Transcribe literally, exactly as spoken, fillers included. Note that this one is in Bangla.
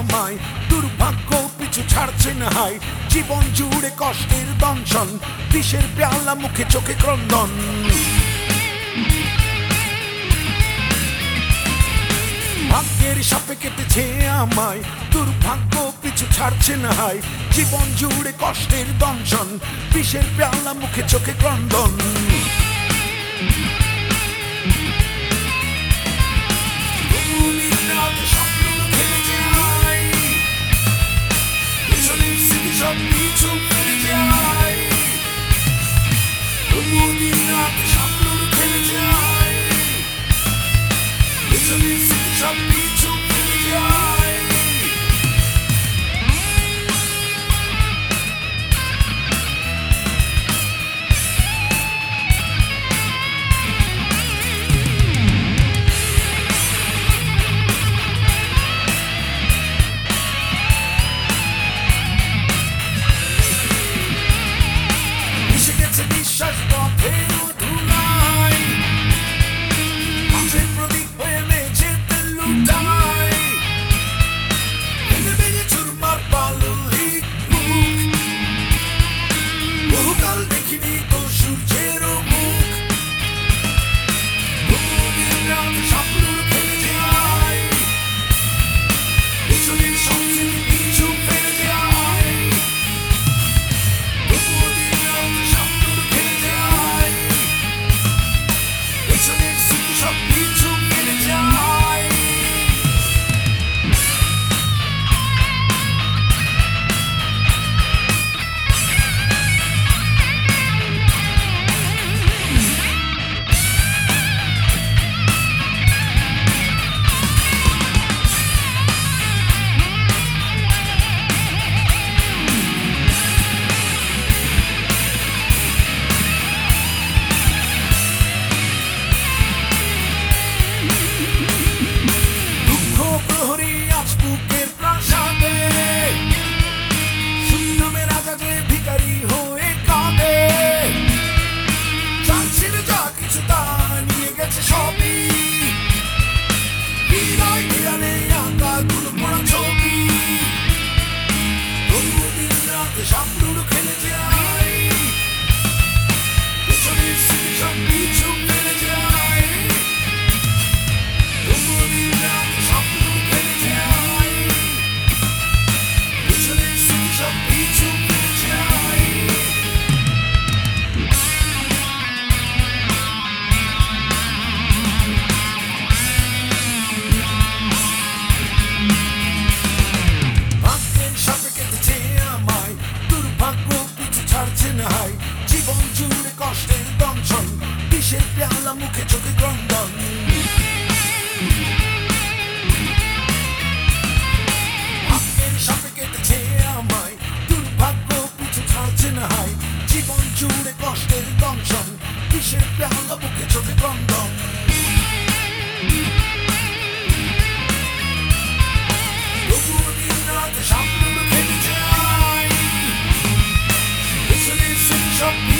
আমায়, দুর্ভাগ্য পিছু ছাড়ছে না হাই, জীবন জুড়ে কষ্টের দংশন, বিষের পেয়ালা মুখে চোখে ক্রন্দন। ভাগ্যের সাপে কেটেছে আমায়, দুর্ভাগ্য পিছু ছাড়ছে না হাই, জীবন জুড়ে কষ্টের দংশন, বিষের পেয়ালা মুখে চোখে ক্রন্দন। সব পিছু ফেলে যায়, তবুদিন রাতে স্বপ্ন ফেলে যায়, পেছনের স্মৃতি সব পিছু ফেলে যায়। বিশ্বাস পথের ধুলাই, মাঝের প্রদীপ হয়ে মেঝেতে লুটাই, ভেঙে ভেঙে চুরমার পাললিক মুখ, বহুকাল দেখিনি তো সূর্যেরও মুখ, বহুদিন রাত স্বপ্ন ফেলে যায়, পেছনের সবচেয়ে পিছু ফেলে যায়, বহুদিন রাত স্বপ্ন সব পিছু ফেলে যায়। বুকের প্রাসাদে শূন্যমে রাজা যে ভিখারি হয়ে কাঁদে, যার ছিল যা কিছু তা নিয়ে গেছে সবই, হৃদয় ঘিরানে আঁকা গুলো পড়া ছবি, তবুদিন রাতে স্বপ্ন খেলে যায়, পেছনের স্মৃতি সব পিছু ফেলে যায়, তবুদিন রাতে স্বপ্ন খেলে যায়। জীবন জুড়ে কষ্টের দংশন, বিষের পেয়ালা মুখে চোখে ক্রন্দন। ভাগ্যের সাপে কেটেছে আমায়, দুর্ভাগ্য পিছু ছাড়ছে না হাই, জীবন জুড়ে কষ্টের দংশন, বিষের পেয়ালা মুখে চোখে ক্রন্দন। তবুদিন রাতে স্বপ্ন ফেলে যায়, পেছনের স্মৃতি সব